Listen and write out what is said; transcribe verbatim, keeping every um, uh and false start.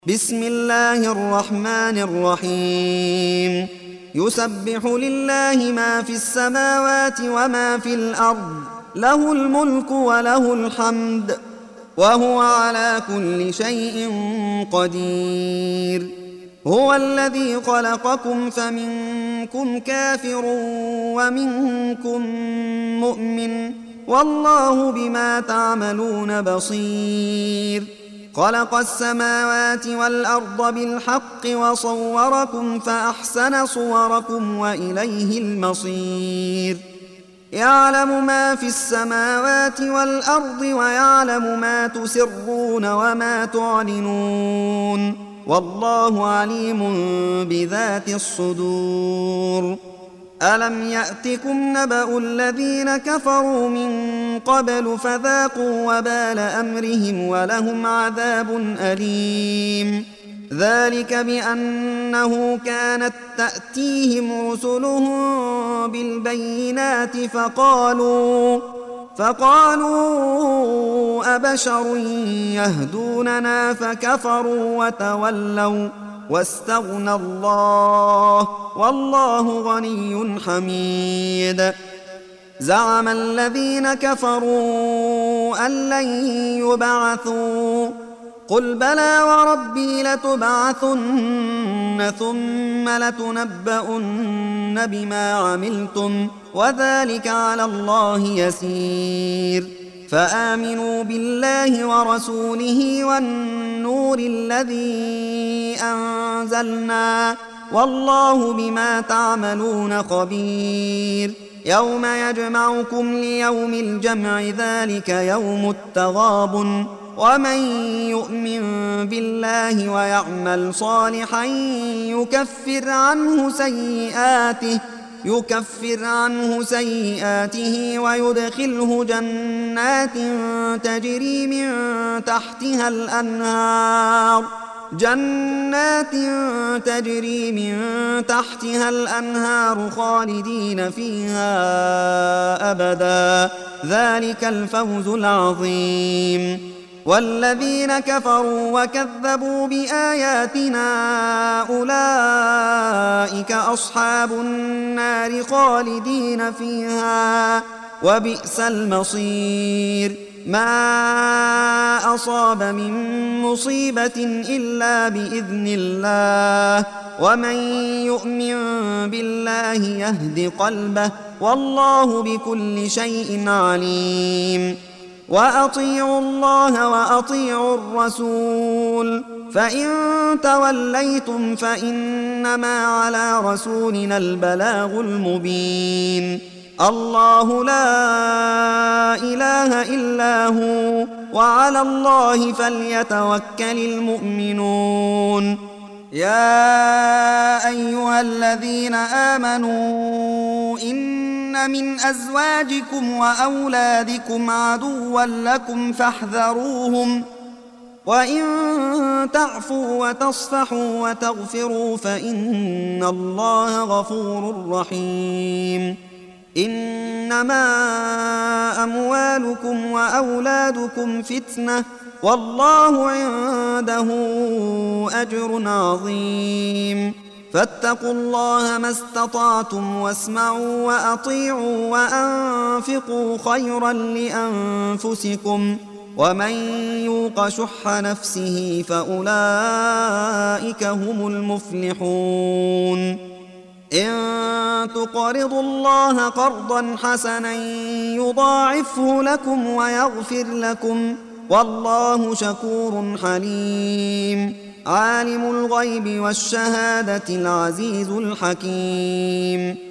بسم الله الرحمن الرحيم يسبح لله ما في السماوات وما في الأرض له الملك وله الحمد وهو على كل شيء قدير هو الذي خلقكم فمنكم كافر ومنكم مؤمن والله بما تعملون بصير خلق السماوات والأرض بالحق وصوركم فأحسن صوركم وإليه المصير يعلم ما في السماوات والأرض ويعلم ما تسرون وما تعلنون والله عليم بذات الصدور ألم يأتكم نبأ الذين كفروا من قبل فذاقوا وبال أمرهم ولهم عذاب أليم ذلك بأنه كانت تأتيهم رسلهم بالبينات فقالوا فقالوا أبشر يهدوننا فكفروا وتولوا واستغنى الله والله غني حميد زعم الذين كفروا أن لن يبعثوا قل بلى وربي لتبعثن ثم لتنبؤن بما عملتم وذلك على الله يسير فآمنوا بالله ورسوله والنور الذي أنزلنا والله بما تعملون خبير يوم يجمعكم ليوم الجمع ذلك يوم التغابن ومن يؤمن بالله ويعمل صالحا يكفر عنه سيئاته يكفر عنه سيئاته ويدخله جنات تجري من تحتها الأنهار جنات تجري من تحتها الأنهار خالدين فيها أبدا ذلك الفوز العظيم والذين كفروا وكذبوا بآياتنا أولئك أصحاب النار خالدين فيها وبئس المصير ما أصاب من مصيبة إلا بإذن الله ومن يؤمن بالله يهد قلبه والله بكل شيء عليم وأطيعوا الله وأطيعوا الرسول فإن توليتم فإنما على رسولنا البلاغ المبين الله لا إله إلا هو وعلى الله فليتوكل المؤمنون يا أيها الذين آمنوا إن من أزواجكم وأولادكم عدوا لكم فاحذروهم وإن تعفوا وتصفحوا وتغفروا فإن الله غفور رحيم إنما أموالكم وأولادكم فتنة والله عنده أجر عظيم فاتقوا الله ما استطعتم واسمعوا وأطيعوا وأنفقوا خيرا لأنفسكم ومن يوق شح نفسه فأولئك هم المفلحون إن تقرضوا الله قرضا حسنا يضاعفه لكم ويغفر لكم والله شكور حليم عالم الغيب والشهادة العزيز الحكيم